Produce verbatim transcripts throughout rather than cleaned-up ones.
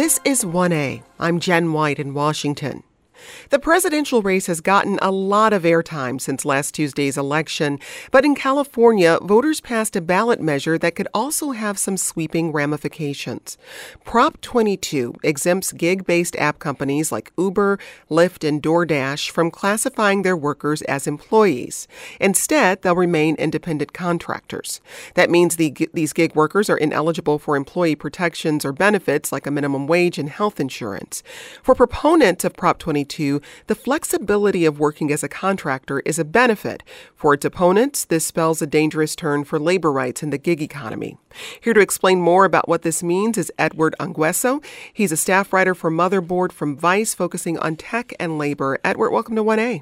This is one A. I'm Jen White in Washington. The presidential race has gotten a lot of airtime since last Tuesday's election, but in California, voters passed a ballot measure that could also have some sweeping ramifications. Prop twenty-two exempts gig-based app companies like Uber, Lyft, and DoorDash from classifying their workers as employees. Instead, they'll remain independent contractors. That means the, these gig workers are ineligible for employee protections or benefits like a minimum wage and health insurance. For proponents of Prop twenty-two, the flexibility of working as a contractor is a benefit. For its opponents, this spells a dangerous turn for labor rights in the gig economy. Here to explain more about what this means is Edward Angueso. He's a staff writer for Motherboard from Vice, focusing on tech and labor. Edward, welcome to one A.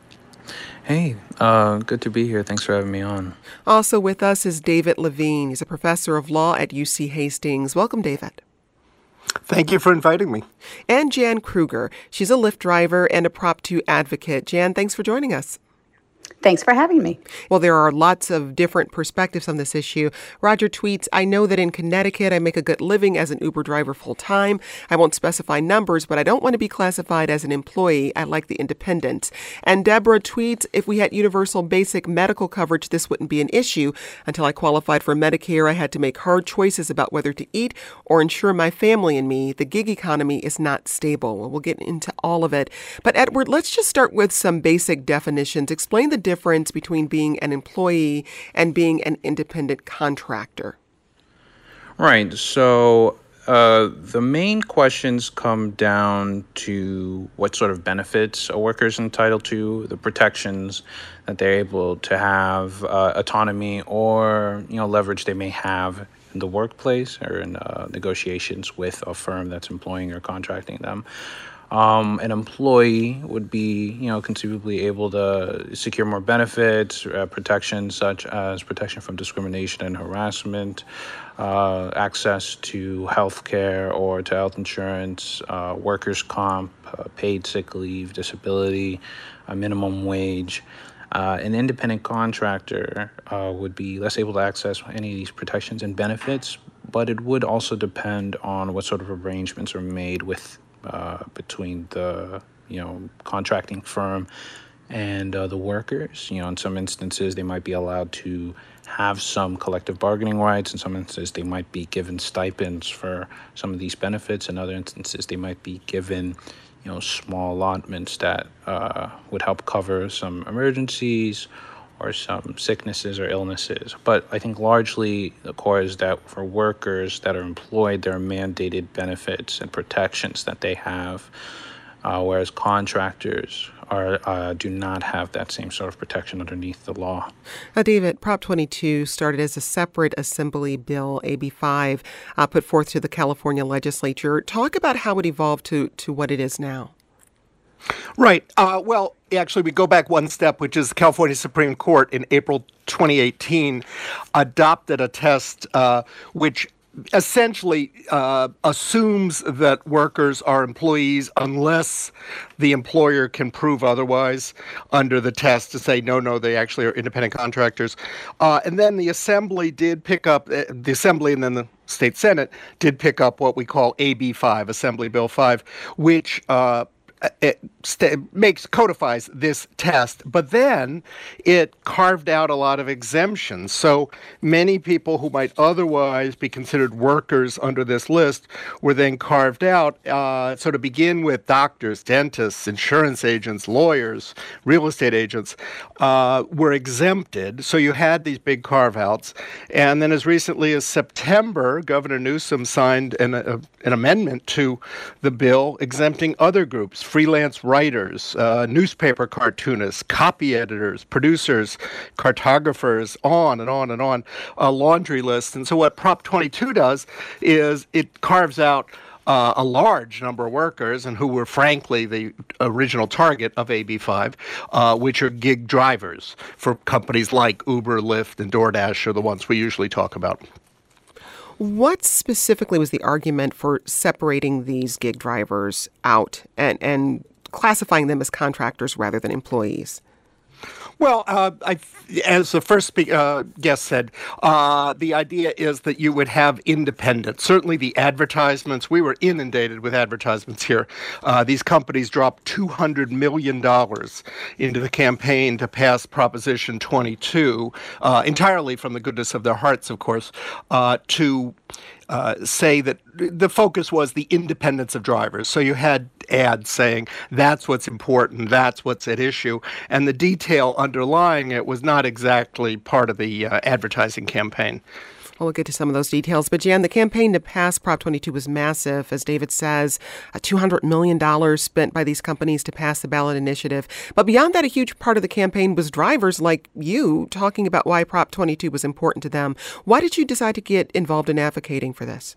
Hey, uh, good to be here. Thanks for having me on. Also with us is David Levine. He's a professor of law at U C Hastings. Welcome, David. Thank you for inviting me. And Jan Kruger. She's a Lyft driver and a Prop two advocate. Jan, thanks for joining us. Thanks for having me. Well, there are lots of different perspectives on this issue. Roger tweets, I know that in Connecticut, I make a good living as an Uber driver full time. I won't specify numbers, but I don't want to be classified as an employee. I like the independence. And Deborah tweets, if we had universal basic medical coverage, this wouldn't be an issue. Until I qualified for Medicare, I had to make hard choices about whether to eat or insure my family and me. The gig economy is not stable. We'll get into all of it. But Edward, let's just start with some basic definitions. Explain the difference between being an employee and being an independent contractor. Right. So uh, the main questions come down to what sort of benefits a worker is entitled to, the protections that they're able to have, uh, autonomy or, you know, leverage they may have in the workplace or in uh, negotiations with a firm that's employing or contracting them. Um, an employee would be, you know, conceivably able to secure more benefits, uh, protections such as protection from discrimination and harassment, uh, access to health care or to health insurance, uh, workers' comp, uh, paid sick leave, disability, a minimum wage. Uh, an independent contractor uh, would be less able to access any of these protections and benefits, but it would also depend on what sort of arrangements are made with Uh, between the, you know, contracting firm and uh, the workers. You know, in some instances, they might be allowed to have some collective bargaining rights. In some instances, they might be given stipends for some of these benefits. In other instances, they might be given, you know, small allotments that uh, would help cover some emergencies or some sicknesses or illnesses. But I think largely the core is that for workers that are employed, there are mandated benefits and protections that they have, uh, whereas contractors are uh, do not have that same sort of protection underneath the law. Now, David, Prop twenty-two started as a separate Assembly bill, A B five, uh, put forth to the California legislature. Talk about how it evolved to, to what it is now. Right. Uh, well, actually, we go back one step, which is the California Supreme Court in April twenty eighteen adopted a test uh, which essentially uh, assumes that workers are employees unless the employer can prove otherwise under the test to say, no, no, they actually are independent contractors. Uh, and then the Assembly did pick up, uh, the Assembly and then the State Senate did pick up what we call A B five, Assembly Bill five, which uh, it st- makes codifies this test, but then it carved out a lot of exemptions. So many people who might otherwise be considered workers under this list were then carved out. Uh, so to begin with, doctors, dentists, insurance agents, lawyers, real estate agents uh, were exempted. So you had these big carve-outs. And then as recently as September, Governor Newsom signed an, a, an amendment to the bill exempting other groups, freelance writers, uh, newspaper cartoonists, copy editors, producers, cartographers, on and on and on, a laundry list. And so what Prop twenty-two does is it carves out uh, a large number of workers, and who were frankly the original target of A B five, uh, which are gig drivers for companies like Uber, Lyft, and DoorDash are the ones we usually talk about. What specifically was the argument for separating these gig drivers out and, and classifying them as contractors rather than employees? Well, uh, I, as the first speak, uh, guest said, uh, the idea is that you would have independence. Certainly the advertisements, we were inundated with advertisements here. Uh, these companies dropped two hundred million dollars into the campaign to pass Proposition twenty-two, uh, entirely from the goodness of their hearts, of course, uh, to uh, say that the focus was the independence of drivers. So you had ads saying that's what's important, that's what's at issue, and the detail underlying it was not exactly part of the uh, advertising campaign. Well, we'll get to some of those details. But, Jan, the campaign to pass Prop twenty-two was massive. As David says, uh, two hundred million dollars spent by these companies to pass the ballot initiative. But beyond that, a huge part of the campaign was drivers like you talking about why Prop twenty-two was important to them. Why did you decide to get involved in advocating for this?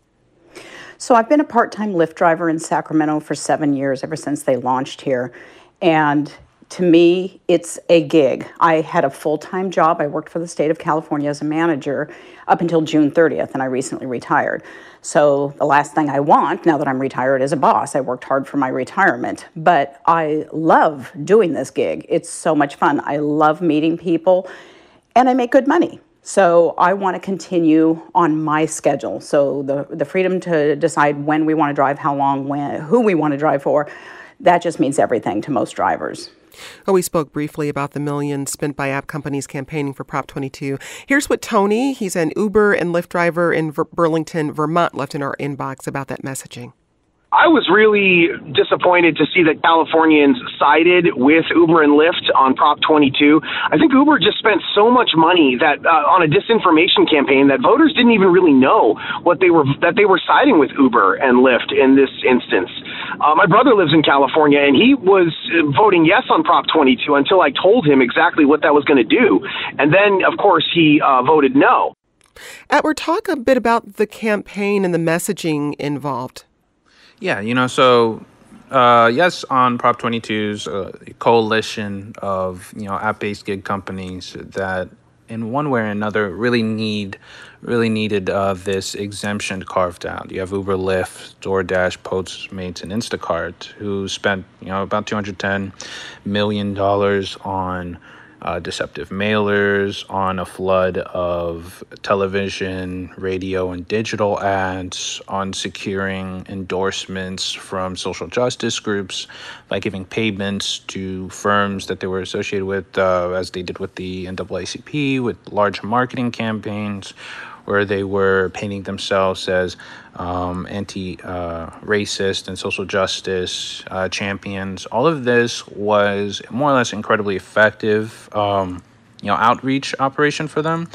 So I've been a part-time Lyft driver in Sacramento for seven years, ever since they launched here. And to me, it's a gig. I had a full-time job. I worked for the state of California as a manager up until June thirtieth, and I recently retired. So the last thing I want, now that I'm retired, is a boss. I worked hard for my retirement. But I love doing this gig. It's so much fun. I love meeting people, and I make good money. So I want to continue on my schedule. So the, the freedom to decide when we want to drive, how long, when, who we want to drive for, that just means everything to most drivers. Oh, we spoke briefly about the millions spent by app companies campaigning for Prop twenty-two. Here's what Tony, he's an Uber and Lyft driver in Ver- Burlington, Vermont, left in our inbox about that messaging. I was really disappointed to see that Californians sided with Uber and Lyft on Prop twenty-two. I think Uber just spent so much money that uh, on a disinformation campaign that voters didn't even really know what they were that they were siding with Uber and Lyft in this instance. Uh, my brother lives in California, and he was voting yes on Prop twenty-two until I told him exactly what that was going to do. And then, of course, he uh, voted no. Atwood, talk a bit about the campaign and the messaging involved. Yeah, you know, so uh, yes, on Prop twenty-two's uh, coalition of, you know, app-based gig companies that in one way or another really need, really needed uh, this exemption carved out. You have Uber, Lyft, DoorDash, Postmates, and Instacart, who spent, you know, about two hundred ten million dollars on Uh, deceptive mailers, on a flood of television, radio, and digital ads, on securing endorsements from social justice groups by giving payments to firms that they were associated with, uh, as they did with the N double A C P, with large marketing campaigns, where they were painting themselves as um, anti-racist uh, and social justice uh, champions. All of this was more or less incredibly effective, um, you know, outreach operation for them.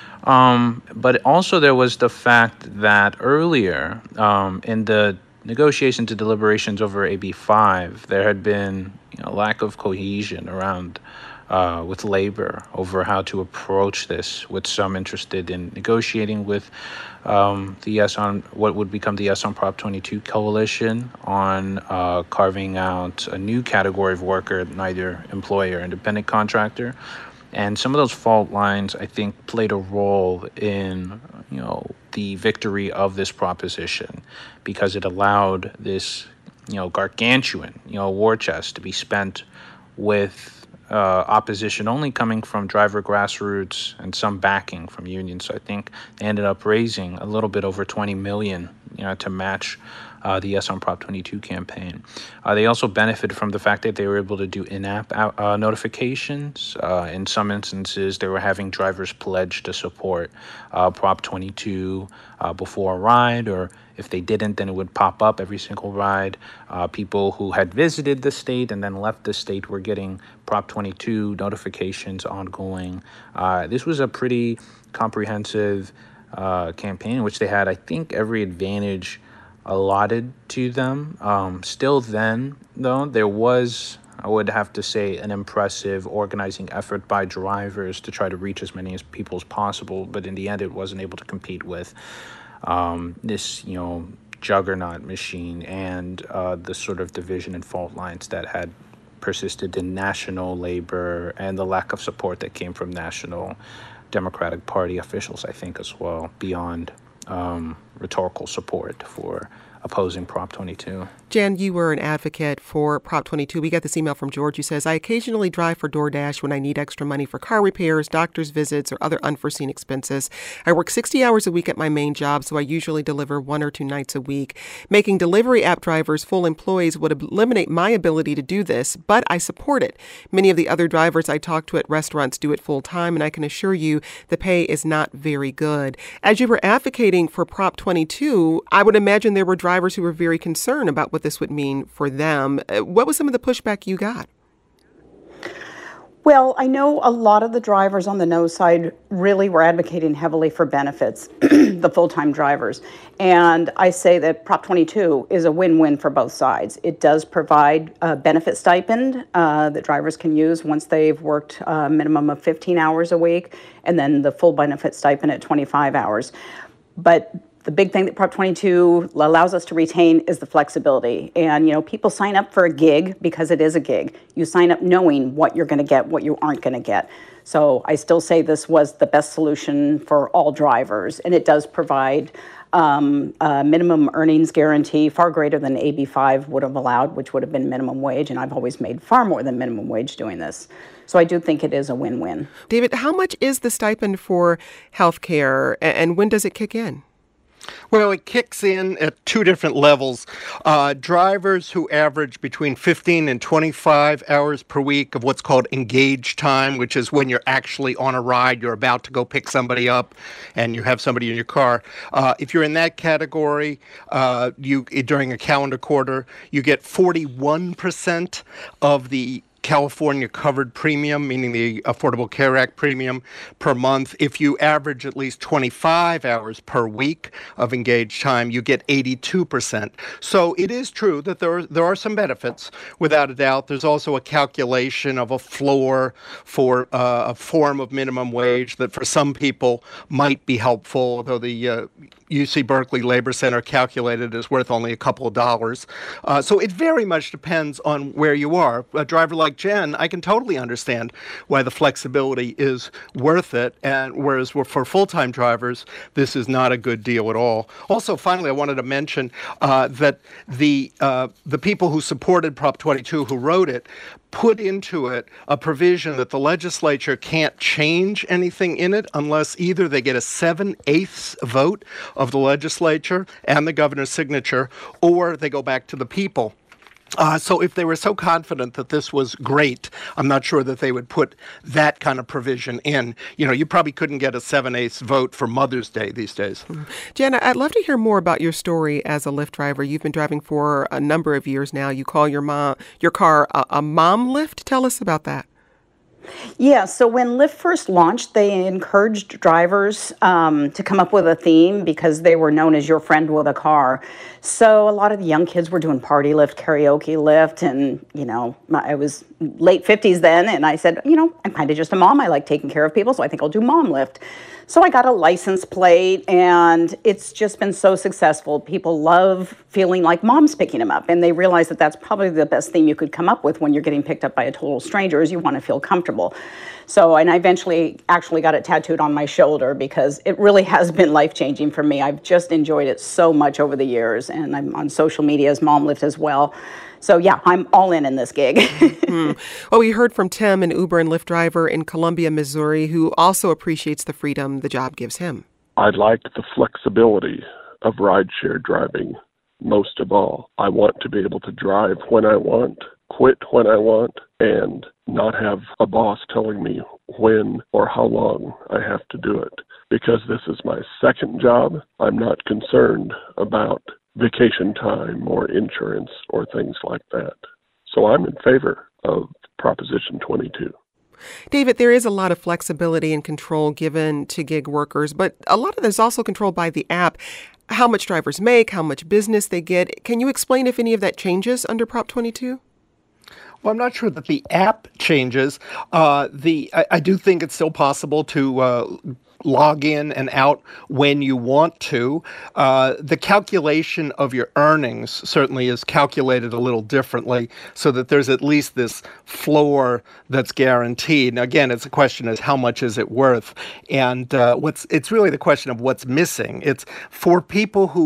Um, but also there was the fact that earlier um, in the negotiations and deliberations over A B five, there had been, you know, lack of cohesion around Uh, with labor over how to approach this, with some interested in negotiating with um, the Yes on what would become the Yes on Prop twenty-two coalition on uh, carving out a new category of worker, neither employer or independent contractor. And some of those fault lines, I think, played a role in, you know, the victory of this proposition, because it allowed this, you know, gargantuan, you know, war chest to be spent with Uh, opposition only coming from driver grassroots and some backing from unions. So I think they ended up raising a little bit over twenty million, you know, to match uh, the Yes on Prop twenty-two campaign. Uh, they also benefited from the fact that they were able to do in-app uh, notifications. Uh, in some instances, they were having drivers pledge to support uh, Prop twenty-two uh, before a ride, or if they didn't, then it would pop up every single ride. Uh, people who had visited the state and then left the state were getting Prop twenty-two notifications ongoing. Uh, this was a pretty comprehensive uh, campaign in which they had, I think, every advantage allotted to them. Um, still then, though, there was, I would have to say, an impressive organizing effort by drivers to try to reach as many as people as possible. But in the end, it wasn't able to compete with um, this, you know, juggernaut machine and uh, the sort of division and fault lines that had persisted in national labor and the lack of support that came from national Democratic Party officials, I think, as well, beyond um, rhetorical support for opposing Prop twenty-two. Jen, you were an advocate for Prop twenty-two. We got this email from George who says, I occasionally drive for DoorDash when I need extra money for car repairs, doctor's visits, or other unforeseen expenses. I work sixty hours a week at my main job, so I usually deliver one or two nights a week. Making delivery app drivers full employees would eliminate my ability to do this, but I support it. Many of the other drivers I talk to at restaurants do it full time, and I can assure you the pay is not very good. As you were advocating for Prop twenty-two, I would imagine there were drivers who were very concerned about what this would mean for them. What was some of the pushback you got? Well, I know a lot of the drivers on the no side really were advocating heavily for benefits, the full-time drivers. And I say that Prop twenty-two is a win-win for both sides. It does provide a benefit stipend uh, that drivers can use once they've worked a minimum of fifteen hours a week, and then the full benefit stipend at twenty-five hours. But the big thing that Prop twenty-two allows us to retain is the flexibility. And, you know, people sign up for a gig because it is a gig. You sign up knowing what you're going to get, what you aren't going to get. So I still say this was the best solution for all drivers. And it does provide um, a minimum earnings guarantee far greater than A B five would have allowed, which would have been minimum wage. And I've always made far more than minimum wage doing this. So I do think it is a win-win. David, how much is the stipend for health care, and when does it kick in? Well, it kicks in at two different levels. Uh, drivers who average between fifteen and twenty-five hours per week of what's called engaged time, which is when you're actually on a ride, you're about to go pick somebody up, and you have somebody in your car. Uh, if you're in that category, uh, you during a calendar quarter, you get forty-one percent of the California covered premium, meaning the Affordable Care Act premium per month. If you average at least twenty-five hours per week of engaged time, you get eighty-two percent. So it is true that there are, there are some benefits, without a doubt. There's also a calculation of a floor for uh, a form of minimum wage that for some people might be helpful, although the uh, U C Berkeley Labor Center calculated is worth only a couple of dollars. Uh, so it very much depends on where you are. A driver like Jen, I can totally understand why the flexibility is worth it, and whereas for full-time drivers, this is not a good deal at all. Also, finally, I wanted to mention uh, that the uh, the people who supported Prop twenty-two, who wrote it, put into it a provision that the legislature can't change anything in it unless either they get a seven-eighths vote of the legislature and the governor's signature, or they go back to the people. Uh, so if they were so confident that this was great, I'm not sure that they would put that kind of provision in. You know, you probably couldn't get a seven-eighths vote for Mother's Day these days. Mm-hmm. Jen, I'd love to hear more about your story as a Lyft driver. You've been driving for a number of years now. You call your mom, your car a, a mom Lyft. Tell us about that. Yeah, so when Lyft first launched, they encouraged drivers um, to come up with a theme because they were known as your friend with a car. So a lot of the young kids were doing party Lyft, karaoke Lyft, and, you know, I was late fifties then, and I said, you know, I'm kind of just a mom. I like taking care of people, so I think I'll do mom Lyft. So I got a license plate, and it's just been so successful. People love feeling like mom's picking them up, and they realize that that's probably the best thing you could come up with when you're getting picked up by a total stranger, is you want to feel comfortable. So, and I eventually actually got it tattooed on my shoulder because it really has been life-changing for me. I've just enjoyed it so much over the years, and I'm on social media as Mom Lyft as well. So yeah, I'm all in in this gig. mm. Well, we heard from Tim, an Uber and Lyft driver in Columbia, Missouri, who also appreciates the freedom the job gives him. I like the flexibility of rideshare driving most of all. I want to be able to drive when I want, quit when I want, and not have a boss telling me when or how long I have to do it. Because this is my second job, I'm not concerned about vacation time or insurance or things like that. So I'm in favor of Proposition twenty-two. David, there is a lot of flexibility and control given to gig workers, but a lot of it is also controlled by the app. How much drivers make, how much business they get. Can you explain if any of that changes under Prop twenty-two? Well, I'm not sure that the app changes. Uh, the I, I do think it's still possible to uh, log in and out when you want to. Uh, the calculation of your earnings certainly is calculated a little differently so that there's at least this floor that's guaranteed. Now, again, it's a question is how much is it worth? And uh, what's it's really the question of what's missing. It's for people who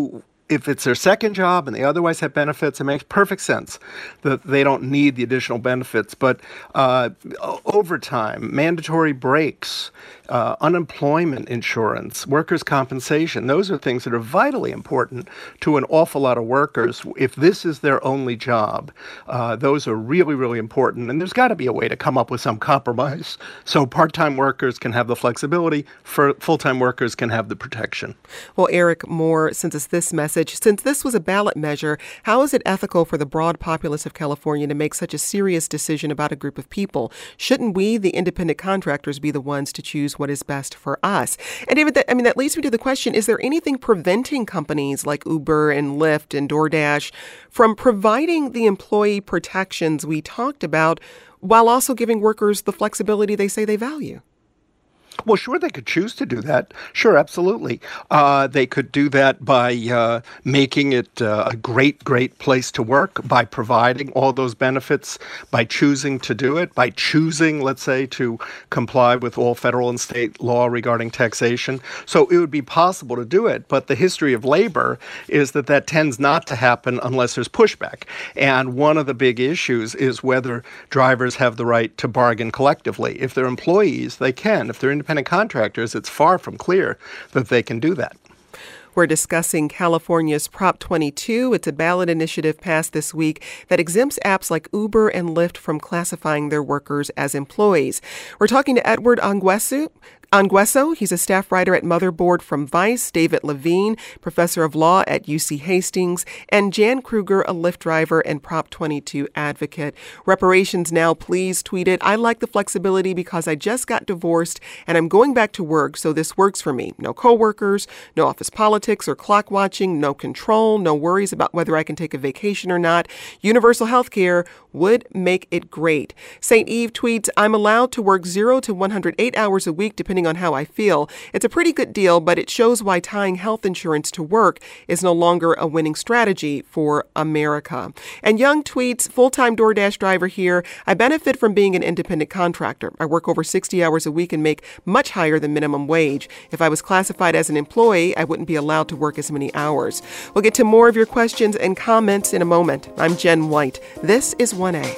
if it's their second job and they otherwise have benefits, it makes perfect sense that they don't need the additional benefits. But uh, overtime, mandatory breaks, uh, unemployment insurance, workers' compensation, those are things that are vitally important to an awful lot of workers. If this is their only job, uh, those are really, really important. And there's got to be a way to come up with some compromise so part-time workers can have the flexibility, for full-time workers can have the protection. Well, Eric Moore sends us this message. Since this was a ballot measure, how is it ethical for the broad populace of California to make such a serious decision about a group of people? Shouldn't we, the independent contractors, be the ones to choose what is best for us? And David, that, I mean, that leads me to the question, is there anything preventing companies like Uber and Lyft and DoorDash from providing the employee protections we talked about while also giving workers the flexibility they say they value? Well, sure, they could choose to do that. Sure, absolutely. Uh, they could do that by uh, making it uh, a great, great place to work, by providing all those benefits, by choosing to do it, by choosing, let's say, to comply with all federal and state law regarding taxation. So it would be possible to do it. But the history of labor is that that tends not to happen unless there's pushback. And one of the big issues is whether drivers have the right to bargain collectively. If they're employees, they can. If they're independent contractors, it's far from clear that they can do that. We're discussing California's Prop twenty-two. It's a ballot initiative passed this week that exempts apps like Uber and Lyft from classifying their workers as employees. We're talking to Edward Anguesso. Anguesso, he's a staff writer at Motherboard from Vice, David Levine, professor of law at U C Hastings, and Jan Kruger, a Lyft driver and Prop twenty-two advocate. Reparations Now, please tweet it. I like the flexibility because I just got divorced and I'm going back to work, so this works for me. No coworkers, no office politics or clock watching, no control, no worries about whether I can take a vacation or not. Universal health care would make it great. Saint Eve tweets, I'm allowed to work zero to one hundred eight hours a week, depending on how I feel. It's a pretty good deal, but it shows why tying health insurance to work is no longer a winning strategy for America. And Young tweets, full-time DoorDash driver here. I benefit from being an independent contractor. I work over sixty hours a week and make much higher than minimum wage. If I was classified as an employee, I wouldn't be allowed to work as many hours. We'll get to more of your questions and comments in a moment. I'm Jen White. This is one A.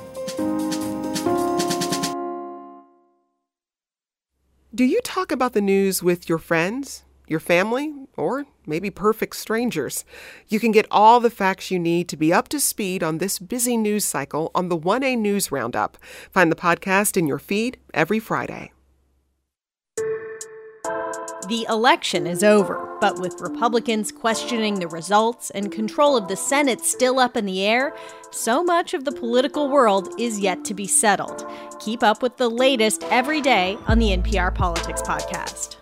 Do you talk about the news with your friends, your family, or maybe perfect strangers? You can get all the facts you need to be up to speed on this busy news cycle on the one A News Roundup. Find the podcast in your feed every Friday. The election is over, but with Republicans questioning the results and control of the Senate still up in the air, so much of the political world is yet to be settled. Keep up with the latest every day on the N P R Politics Podcast.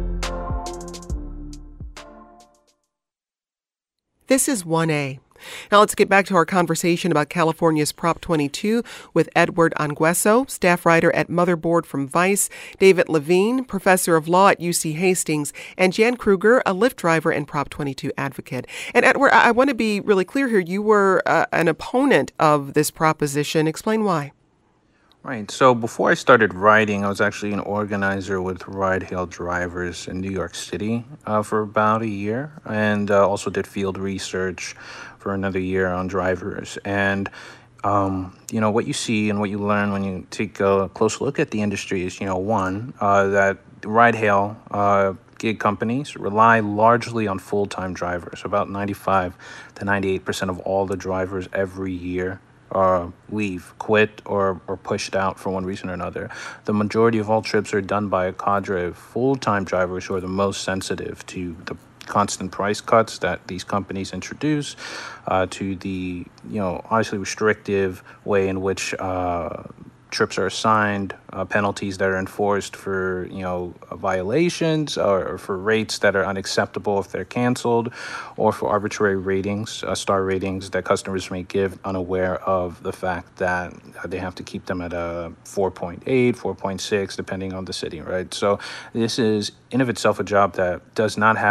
This is one A. Now let's get back to our conversation about California's Prop twenty-two with Edward Anguesso, staff writer at Motherboard from Vice, David Levine, professor of law at U C Hastings, and Jan Kruger, a Lyft driver and Prop twenty-two advocate. And Edward, I want to be really clear here. You were uh, an opponent of this proposition. Explain why. Right. So before I started writing, I was actually an organizer with ride-hail drivers in New York City uh, for about a year, and uh, also did field research for another year on drivers. And, um, you know, what you see and what you learn when you take a close look at the industry is, you know, one, uh, that ride-hail uh, gig companies rely largely on full-time drivers. About ninety-five to ninety-eight percent of all the drivers every year Uh, leave, quit, or, or pushed out for one reason or another. The majority of all trips are done by a cadre of full-time drivers who are the most sensitive to the constant price cuts that these companies introduce, uh, to the, you know, obviously restrictive way in which uh, trips are assigned, uh, penalties that are enforced for, you know, violations, or, or for rates that are unacceptable if they're canceled, or for arbitrary ratings, uh, star ratings that customers may give unaware of the fact that uh, they have to keep them at a four point eight, four point six, depending on the city, right? So this is in of itself a job that does not have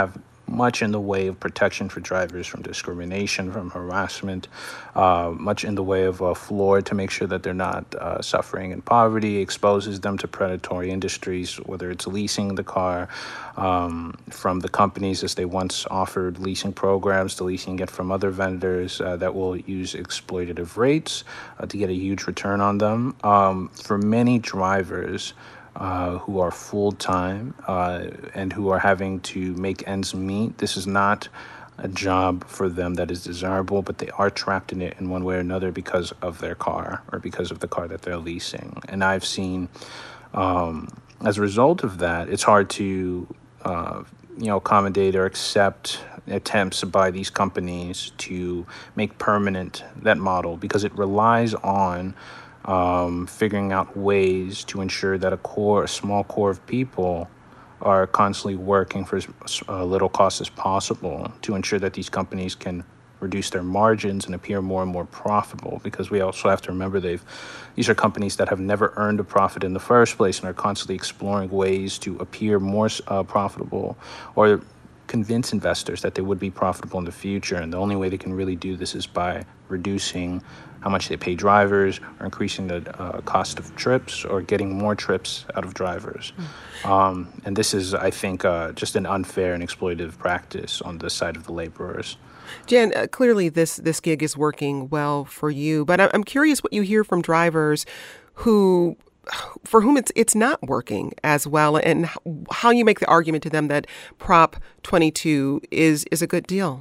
much in the way of protection for drivers from discrimination, from harassment, uh, much in the way of a floor to make sure that they're not uh, suffering in poverty, exposes them to predatory industries, whether it's leasing the car um, from the companies, as they once offered leasing programs, to leasing it from other vendors uh, that will use exploitative rates uh, to get a huge return on them. Um, for many drivers, Uh, who are full-time uh, and who are having to make ends meet. This is not a job for them that is desirable, but they are trapped in it in one way or another because of their car or because of the car that they're leasing. And I've seen, um, as a result of that, it's hard to, uh, you know, accommodate or accept attempts by these companies to make permanent that model, because it relies on Um, figuring out ways to ensure that a core, a small core of people are constantly working for as uh, little cost as possible to ensure that these companies can reduce their margins and appear more and more profitable. Because we also have to remember they've these are companies that have never earned a profit in the first place and are constantly exploring ways to appear more uh, profitable or convince investors that they would be profitable in the future. And the only way they can really do this is by reducing how much they pay drivers, or increasing the uh, cost of trips, or getting more trips out of drivers. Mm. Um, and this is, I think, uh, just an unfair and exploitative practice on the side of the laborers. Jen, uh, clearly this, this gig is working well for you, but I'm curious what you hear from drivers who for whom it's it's not working as well, and how you make the argument to them that Prop twenty-two is is a good deal.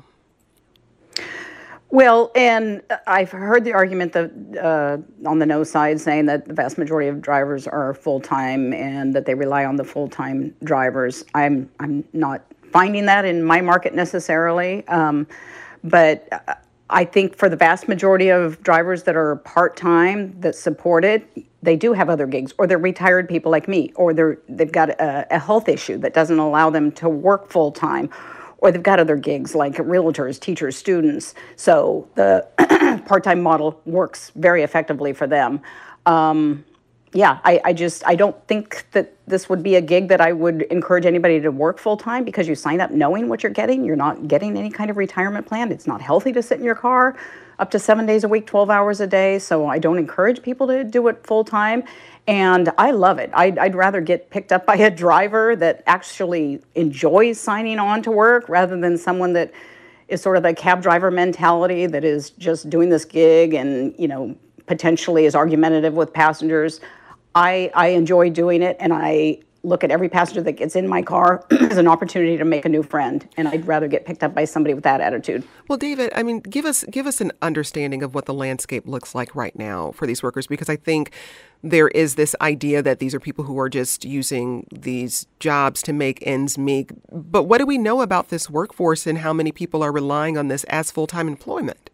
Well, and I've heard the argument that uh, on the no side, saying that the vast majority of drivers are full-time and that they rely on the full-time drivers. I'm I'm not finding that in my market necessarily, um, but I think for the vast majority of drivers that are part-time that support it, they do have other gigs, or they're retired people like me, or they're they've got a, a health issue that doesn't allow them to work full-time, or they've got other gigs like realtors, teachers, students. So the part-time model works very effectively for them. Um, yeah, I, I just, I don't think that this would be a gig that I would encourage anybody to work full-time, because you sign up knowing what you're getting. You're not getting any kind of retirement plan. It's not healthy to sit in your car up to seven days a week, twelve hours a day. So I don't encourage people to do it full-time. And I love it. I'd, I'd rather get picked up by a driver that actually enjoys signing on to work, rather than someone that is sort of a cab driver mentality that is just doing this gig and, you know, potentially is argumentative with passengers. I, I enjoy doing it, and I look at every passenger that gets in my car as an opportunity to make a new friend, and I'd rather get picked up by somebody with that attitude. Well, David, I mean, give us give us an understanding of what the landscape looks like right now for these workers, because I think there is this idea that these are people who are just using these jobs to make ends meet. But what do we know about this workforce, and how many people are relying on this as full-time employment?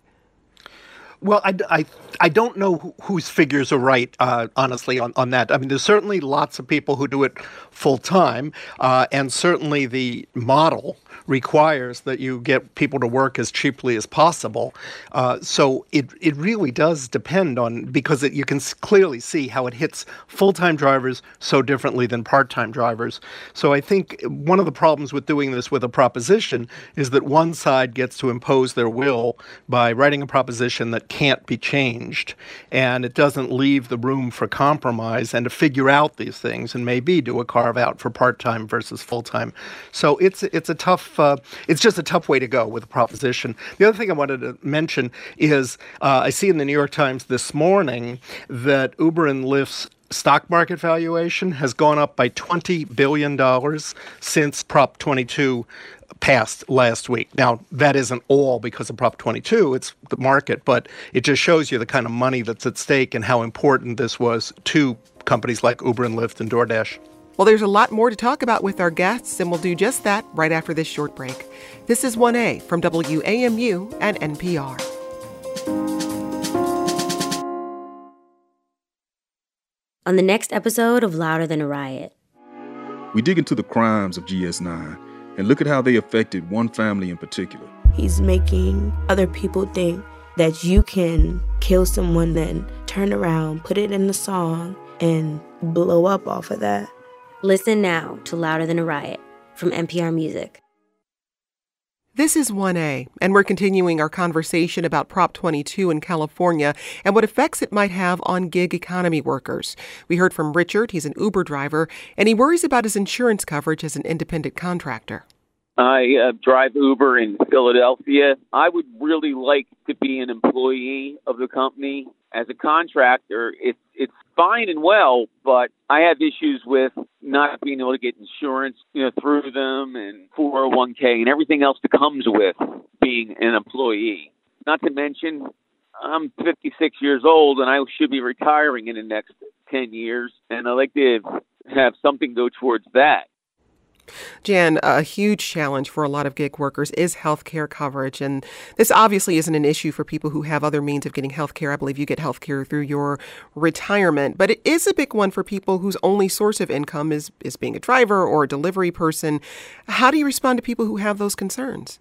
Well, I, I, I don't know wh- whose figures are right, uh, honestly, on, on that. I mean, there's certainly lots of people who do it full-time, uh, and certainly the model requires that you get people to work as cheaply as possible. Uh, so it it really does depend on, because it, you can s- clearly see how it hits full-time drivers so differently than part-time drivers. So I think one of the problems with doing this with a proposition is that one side gets to impose their will by writing a proposition that can't be changed, and it doesn't leave the room for compromise and to figure out these things and maybe do a carve out for part-time versus full-time. So it's it's a tough uh, it's just a tough way to go with a proposition. The other thing I wanted to mention is uh, I see in the New York Times this morning that Uber and Lyft's stock market valuation has gone up by twenty billion dollars since Prop twenty-two passed last week. Now, that isn't all because of Prop twenty-two, it's the market, but it just shows you the kind of money that's at stake and how important this was to companies like Uber and Lyft and DoorDash. Well, there's a lot more to talk about with our guests, and we'll do just that right after this short break. This is one A from W A M U and N P R. On the next episode of Louder Than a Riot, we dig into the crimes of G S nine and look at how they affected one family in particular. He's making other people think that you can kill someone, then turn around, put it in a song, and blow up off of that. Listen now to Louder Than a Riot from N P R Music. This is one A, and we're continuing our conversation about Prop twenty-two in California and what effects it might have on gig economy workers. We heard from Richard. He's an Uber driver, and he worries about his insurance coverage as an independent contractor. I uh, drive Uber in Philadelphia. I would really like to be an employee of the company. As a contractor, it's it's fine and well, but I have issues with not being able to get insurance, you know, through them, and four oh one k and everything else that comes with being an employee. Not to mention, I'm fifty-six years old, and I should be retiring in the next ten years, and I'd like to have something go towards that. Jan, a huge challenge for a lot of gig workers is health care coverage. And this obviously isn't an issue for people who have other means of getting health care. I believe you get health care through your retirement. But it is a big one for people whose only source of income is, is being a driver or a delivery person. How do you respond to people who have those concerns?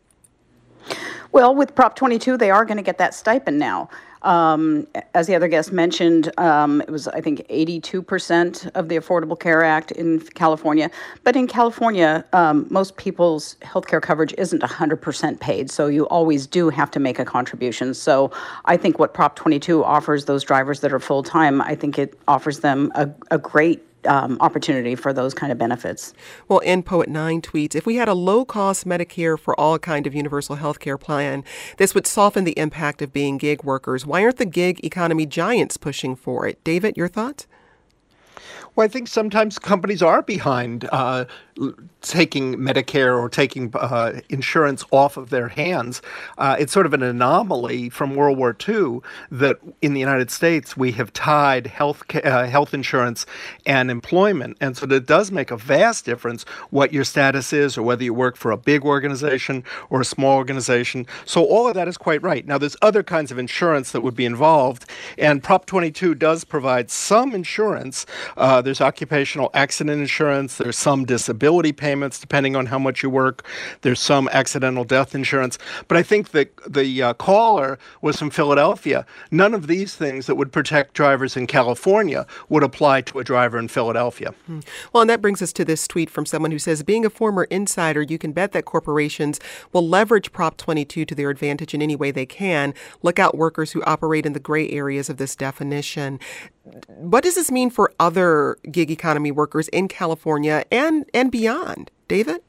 Well, with Prop twenty-two, they are going to get that stipend now. Um, as the other guest mentioned, um, it was, I think, eighty-two percent of the Affordable Care Act in California. But in California, um, most people's health care coverage isn't one hundred percent paid, so you always do have to make a contribution. So I think what Prop twenty-two offers those drivers that are full-time, I think it offers them a, a great Um, opportunity for those kind of benefits. Well, N Poet nine tweets, if we had a low-cost Medicare for all kind of universal health care plan, this would soften the impact of being gig workers. Why aren't the gig economy giants pushing for it? David, your thoughts? Well, I think sometimes companies are behind uh, taking Medicare or taking uh, insurance off of their hands. Uh, it's sort of an anomaly from World War Two that in the United States we have tied health uh, health insurance and employment. And so it does make a vast difference what your status is or whether you work for a big organization or a small organization. So all of that is quite right. Now, there's other kinds of insurance that would be involved, and Prop twenty-two does provide some insurance. Uh, there's occupational accident insurance. There's some disability payments depending on how much you work. There's some accidental death insurance. But I think that the uh, caller was from Philadelphia. None of these things that would protect drivers in California would apply to a driver in Philadelphia. Hmm. Well, and that brings us to this tweet from someone who says, being a former insider, you can bet that corporations will leverage Prop twenty-two to their advantage in any way they can. Look out, workers who operate in the gray areas of this definition. What does this mean for other gig economy workers in California and, and beyond? David?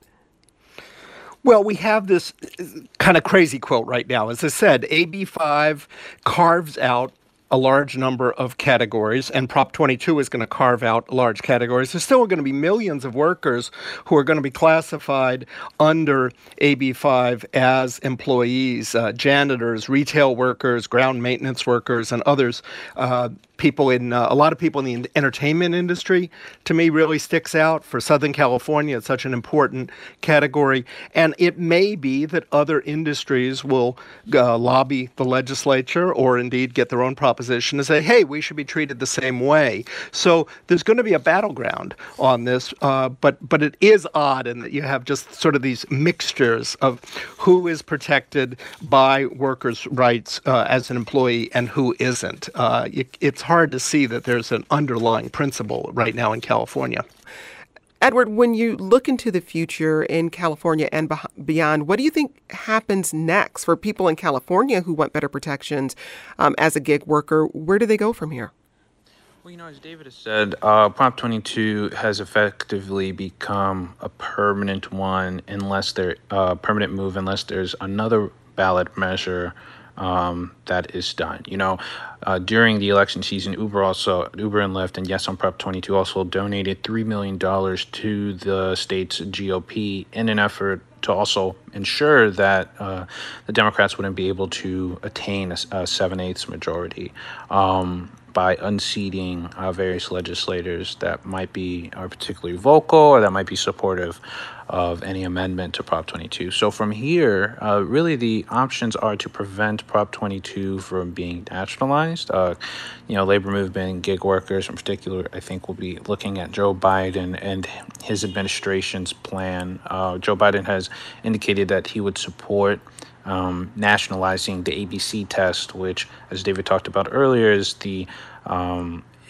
Well, we have this kind of crazy quote right now. As I said, A B five carves out a large number of categories, and Prop twenty-two is going to carve out large categories. There's still going to be millions of workers who are going to be classified under A B five as employees, uh, janitors, retail workers, ground maintenance workers, and others. Uh, people in uh, a lot of people in the entertainment industry, to me, really sticks out. For Southern California, it's such an important category. And it may be that other industries will uh, lobby the legislature or indeed get their own proposition and say, hey, we should be treated the same way. So there's going to be a battleground on this. Uh, but, but it is odd in that you have just sort of these mixtures of who is protected by workers' rights uh, as an employee and who isn't. Uh, it, it's hard to see that there's an underlying principle right now in California. Edward, when you look into the future in California and beyond, what do you think happens next for people in California who want better protections um, as a gig worker? Where do they go from here? Well, you know, as David has said, uh, Prop twenty-two has effectively become a permanent one unless there uh, permanent move unless there's another ballot measure Um, that is done. You know, uh, during the election season, Uber also, Uber and Lyft, and yes, on Prop twenty-two also donated three million dollars to the state's G O P in an effort to also ensure that uh, the Democrats wouldn't be able to attain a, a seven-eighths majority um, by unseating uh, various legislators that might be are particularly vocal or that might be supportive of any amendment to Prop twenty-two. So from here, uh, really the options are to prevent Prop twenty-two from being nationalized. Uh, you know, labor movement, gig workers in particular, I think will be looking at Joe Biden and his administration's plan. Uh, Joe Biden has indicated that he would support um, nationalizing the A B C test, which, as David talked about earlier, is the um,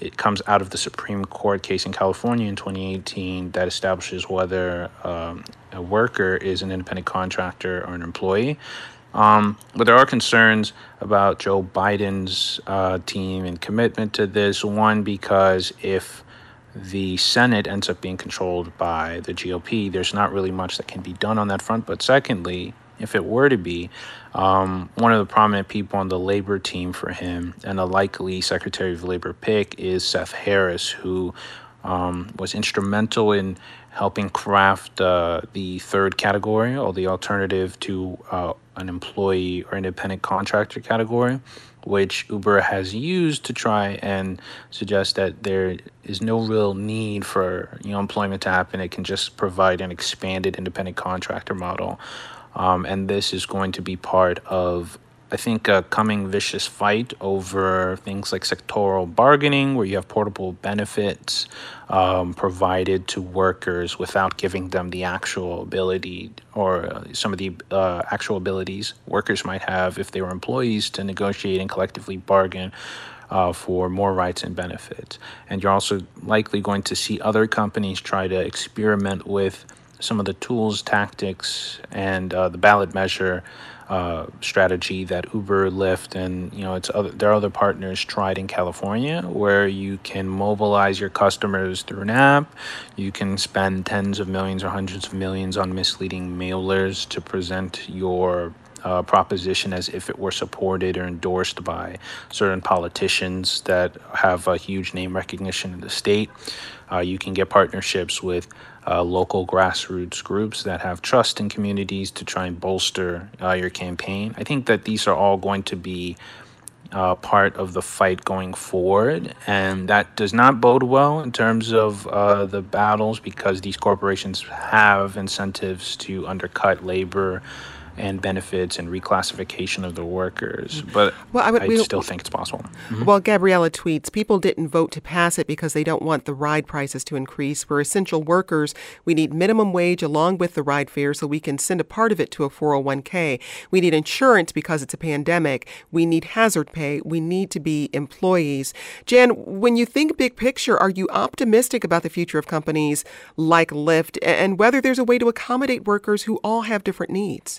it comes out of the Supreme Court case in California in twenty eighteen that establishes whether um, a worker is an independent contractor or an employee. Um, but there are concerns about Joe Biden's uh, team and commitment to this. One, because if the Senate ends up being controlled by the G O P, there's not really much that can be done on that front. But secondly, if it were to be, um, one of the prominent people on the labor team for him and a likely Secretary of Labor pick is Seth Harris, who um, was instrumental in helping craft uh, the third category, or the alternative to uh, an employee or independent contractor category, which Uber has used to try and suggest that there is no real need for, you know, employment to happen. It can just provide an expanded independent contractor model. Um, and this is going to be part of, I think, a coming vicious fight over things like sectoral bargaining, where you have portable benefits um, provided to workers without giving them the actual ability or uh, some of the uh, actual abilities workers might have if they were employees to negotiate and collectively bargain uh, for more rights and benefits. And you're also likely going to see other companies try to experiment with some of the tools, tactics, and uh, the ballot measure uh, strategy that Uber, Lyft, and you know, it's other, there are other partners tried in California, where you can mobilize your customers through an app. You can spend tens of millions or hundreds of millions on misleading mailers to present your uh, proposition as if it were supported or endorsed by certain politicians that have a huge name recognition in the state. Uh, you can get partnerships with uh, local grassroots groups that have trust in communities to try and bolster uh, your campaign. I think that these are all going to be uh, part of the fight going forward, and that does not bode well in terms of uh, the battles, because these corporations have incentives to undercut labor and benefits and reclassification of the workers. But well, I, would, I we, still think it's possible. Mm-hmm. Well, Gabriella tweets, people didn't vote to pass it because they don't want the ride prices to increase. We're essential workers. We need minimum wage along with the ride fare so we can send a part of it to a four oh one k. We need insurance because it's a pandemic. We need hazard pay. We need to be employees. Jan, when you think big picture, are you optimistic about the future of companies like Lyft and whether there's a way to accommodate workers who all have different needs?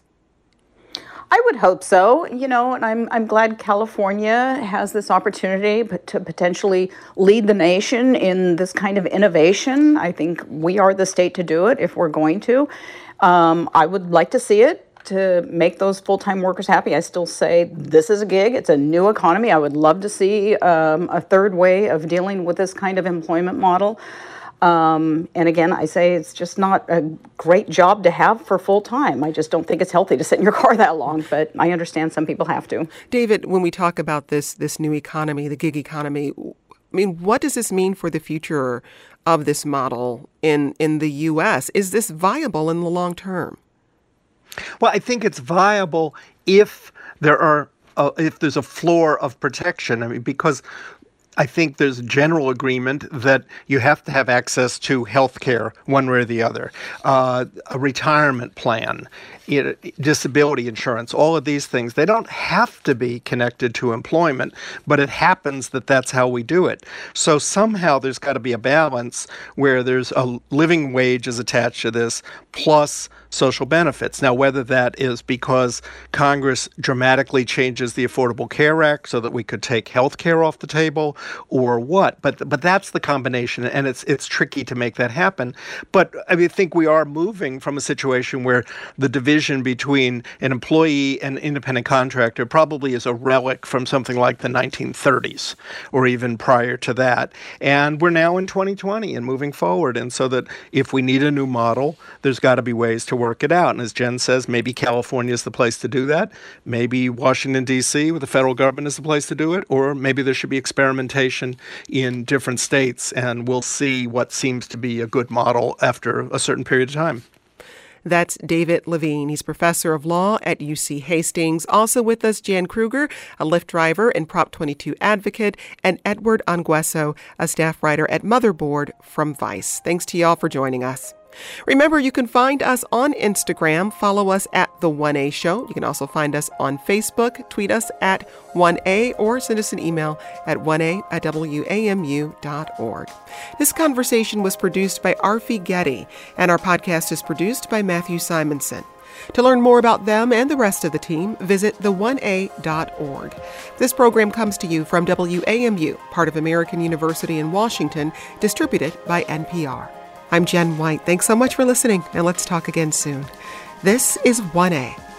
I would hope so, you know, and I'm I'm glad California has this opportunity to potentially lead the nation in this kind of innovation. I think we are the state to do it if we're going to. Um, I would like to see it to make those full-time workers happy. I still say this is a gig. It's a new economy. I would love to see um, a third way of dealing with this kind of employment model. Um, and again, I say it's just not a great job to have for full time. I just don't think it's healthy to sit in your car that long, but I understand some people have to. David, when we talk about this this new economy, the gig economy, I mean, what does this mean for the future of this model in, in the U S? Is this viable in the long term? Well, I think it's viable if there are uh, if there's a floor of protection. I mean, because I think there's general agreement that you have to have access to health care one way or the other, uh, a retirement plan, it, disability insurance, all of these things. They don't have to be connected to employment, but it happens that that's how we do it. So somehow there's got to be a balance where there's a living wage is attached to this, plus social benefits. Now, whether that is because Congress dramatically changes the Affordable Care Act so that we could take health care off the table or what, but but that's the combination, and it's it's tricky to make that happen. But I mean, I think we are moving from a situation where the division between an employee and independent contractor probably is a relic from something like the nineteen thirties or even prior to that. And we're now in twenty twenty and moving forward. And so that if we need a new model, there's got to be ways to work it out. And as Jen says, maybe California is the place to do that. Maybe Washington, D C with the federal government is the place to do it. Or maybe there should be experimentation in different states, and we'll see what seems to be a good model after a certain period of time. That's David Levine. He's professor of law at U C Hastings. Also with us, Jan Kruger, a Lyft driver and Prop twenty-two advocate, and Edward Anguesso, a staff writer at Motherboard from Vice. Thanks to y'all for joining us. Remember, you can find us on Instagram. Follow us at The one A Show. You can also find us on Facebook. Tweet us at one A or send us an email at one A at W A M U dot org. This conversation was produced by Arfi Getty, and our podcast is produced by Matthew Simonson. To learn more about them and the rest of the team, visit the one A dot org. This program comes to you from W A M U, part of American University in Washington, distributed by N P R. I'm Jen White. Thanks so much for listening, and let's talk again soon. This is one A.